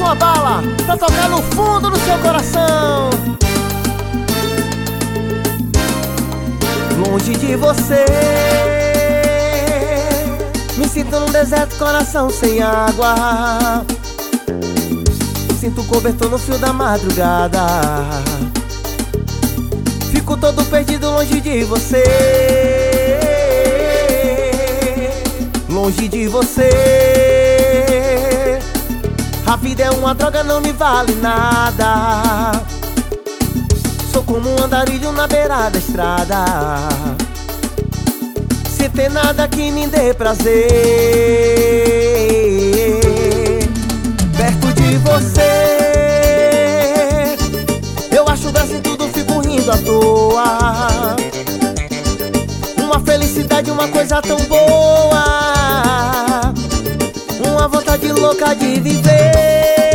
uma bala pra tocar no fundo do seu coração. Longe de você, me sinto num deserto, coração sem água. Sinto o cobertor no fio da madrugada. Fico todo perdido longe de você. Longe de você. A vida é uma droga, não me vale nada. Sou como um andarilho na beira da estrada, sem ter nada que me dê prazer. Perto de você, eu acho graça em tudo, fico rindo à toa. Uma felicidade, uma coisa tão boa, uma vontade louca de viver.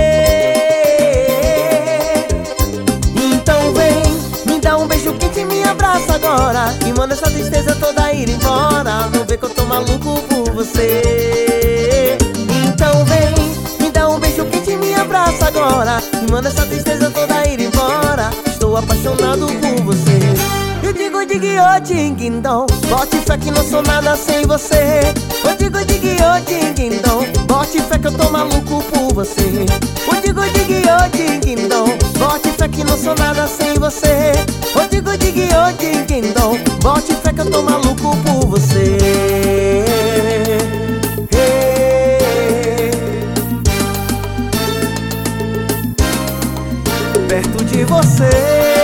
Então vem, me dá um beijo quente e me abraça agora, e manda essa tristeza toda ir embora. Não vê que eu tô maluco por você. Então vem, me dá um beijo quente e me abraça agora, e manda essa tristeza toda ir embora. Estou apaixonado por você. Eu digo ô ding-dong, bote fé que não sou nada sem você. Eu digo ô ding-dong, bote fé que eu tô maluco por você. Eu digo ô ding-dong, bote fé que não sou nada sem você. Eu digo ô ding-dong, bote fé que eu tô maluco por você. Perto de você,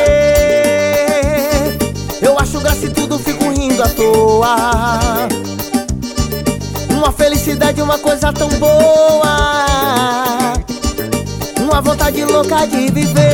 eu acho graça e tudo, fico rindo à toa. Uma felicidade, uma coisa tão boa, uma vontade louca de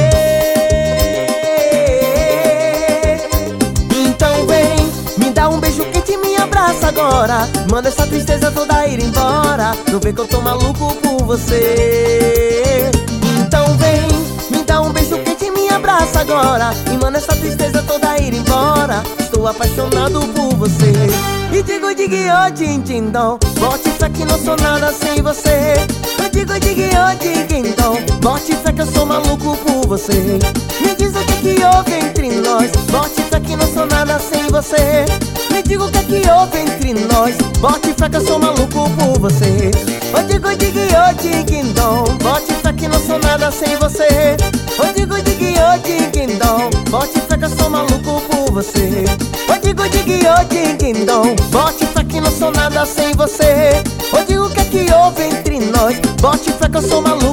viver. Então vem, me dá um beijo quente e me abraça agora, manda essa tristeza toda ir embora. Não vê que eu tô maluco por você. Então vem, me dá um beijo quente e me abraça agora, e manda essa tristeza toda ir embora. Estou apaixonado por você. E digo ô ding-dong, bote fé que não sou nada sem você. Eu digo ô ding-dong, bote fé que eu sou maluco por você. Me diz o que é que houve entre nós, bote fé que não sou nada sem você. Me diga o que é que houve entre nós, bote fé que eu sou maluco por você. Eu digo ô ding-dong, bote fé que não sou nada sem você. Eu digo ô ding-dong, bote fé que eu sou maluco por você. Eu digo ô ding-dong, bote fé que não sou nada sem você. Eu digo o que é que houve entre nós, bote fé que eu sou maluco